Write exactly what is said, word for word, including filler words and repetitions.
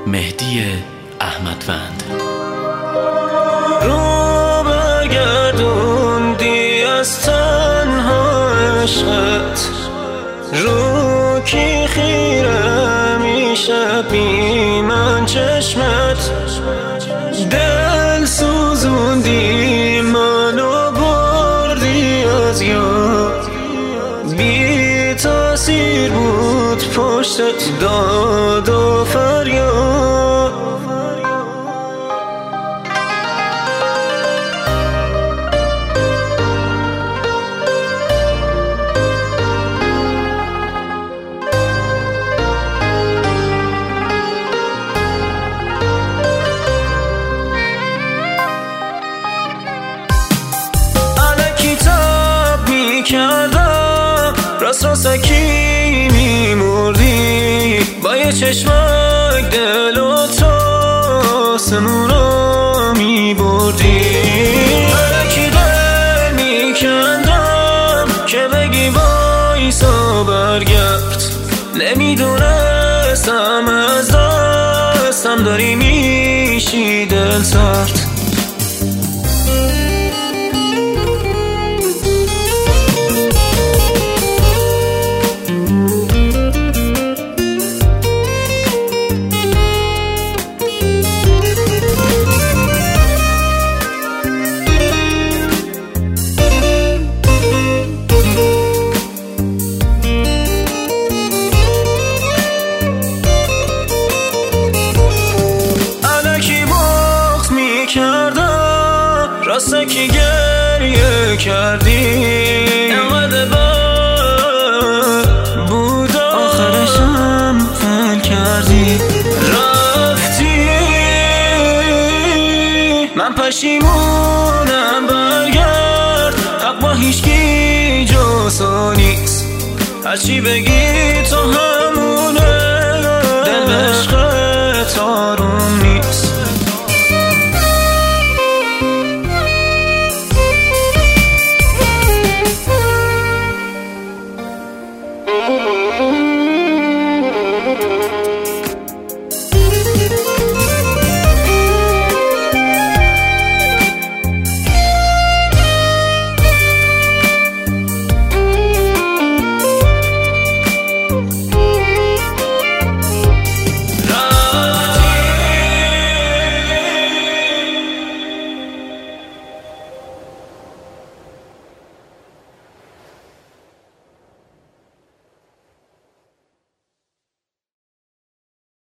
مهدی احمدوند. رو برگردوندی از تنها عشقت، رو کی خیره میشه بی من چشمت، دل سوزوندی منو بردی از یاد، بی تاثیر بود پشتت داد و فریاد. کردم راست راستکی میمردی، با یه چشمک دل و تو آسمون رو میبردی. الکی دل میکندم که بگی وایسا برگرد، نمیدونستم از دستم داری میشی دل سرد. راسته که گریه کردی، انقدر بد بود آخرشم فل کردی، رفتی من پشیمونم برگرد، حق با هیچکی جز تو نیست، هرچی بگی